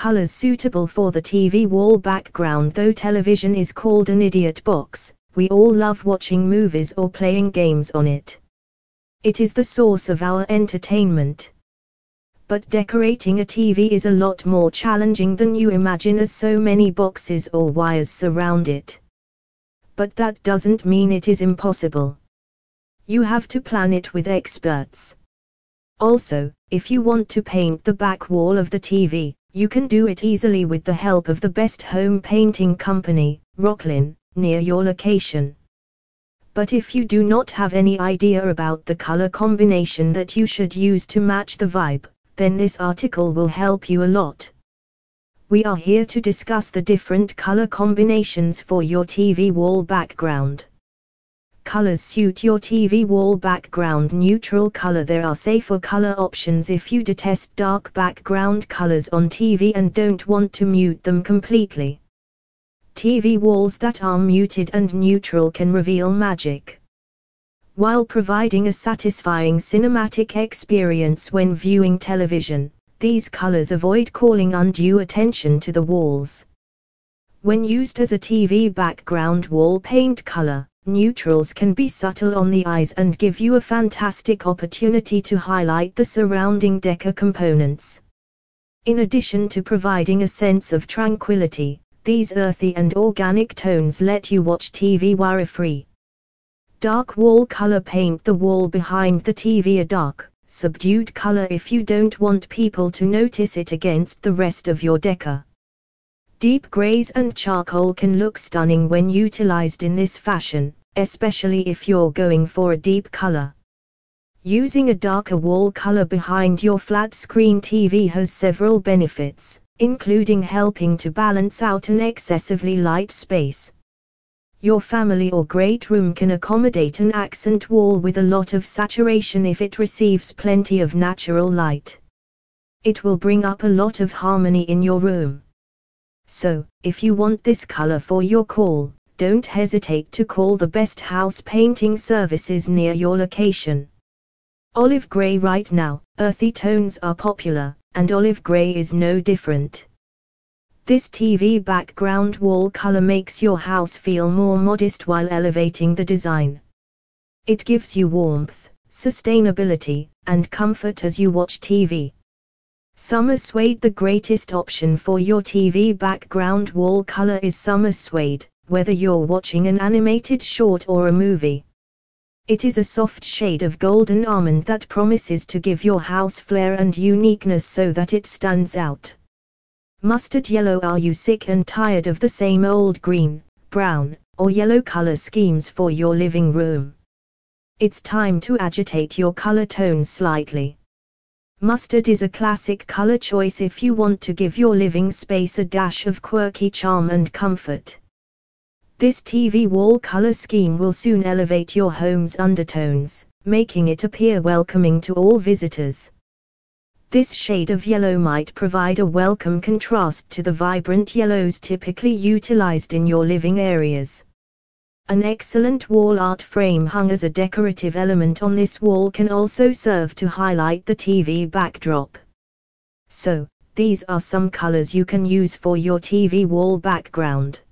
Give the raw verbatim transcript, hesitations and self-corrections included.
colors suitable for the T V wall background. Though television is called an idiot box, we all love watching movies or playing games on it. It is the source of our entertainment. But decorating a T V is a lot more challenging than you imagine, as so many boxes or wires surround it. But that doesn't mean it is impossible. You have to plan it with experts. Also, if you want to paint the back wall of the T V, you can do it easily with the help of the best home painting company, Rocklin, near your location. But if you do not have any idea about the color combination that you should use to match the vibe, then this article will help you a lot. We are here to discuss the different color combinations for your T V wall background. Colors suit your T V wall background. Neutral color. There are safer color options if you detest dark background colors on T V and don't want to mute them completely. T V walls that are muted and neutral can reveal magic, while providing a satisfying cinematic experience when viewing television. These colors avoid calling undue attention to the walls. When used as a T V background wall paint color, neutrals can be subtle on the eyes and give you a fantastic opportunity to highlight the surrounding decor components. In addition to providing a sense of tranquility, these earthy and organic tones let you watch T V worry-free. Dark wall color. Paint the wall behind the T V a dark, subdued color if you don't want people to notice it against the rest of your decor. Deep grays and charcoal can look stunning when utilized in this fashion, especially if you're going for a deep color. Using a darker wall color behind your flat-screen T V has several benefits, including helping to balance out an excessively light space. Your family or great room can accommodate an accent wall with a lot of saturation if it receives plenty of natural light. It will bring up a lot of harmony in your room. So, if you want this color for your call, don't hesitate to call the best house painting services near your location. Olive gray. Right now, earthy tones are popular, and olive gray is no different. This T V background wall color makes your house feel more modest while elevating the design. It gives you warmth, sustainability, and comfort as you watch T V. Summer suede. The greatest option for your T V background wall color is summer suede, whether you're watching an animated short or a movie. It is a soft shade of golden almond that promises to give your house flair and uniqueness so that it stands out. Mustard yellow. Are you sick and tired of the same old green, brown, or yellow color schemes for your living room? It's time to agitate your color tones slightly. Mustard is a classic color choice if you want to give your living space a dash of quirky charm and comfort. This T V wall color scheme will soon elevate your home's undertones, making it appear welcoming to all visitors. This shade of yellow might provide a welcome contrast to the vibrant yellows typically utilized in your living areas. An excellent wall art frame hung as a decorative element on this wall can also serve to highlight the T V backdrop. So, these are some colors you can use for your T V wall background.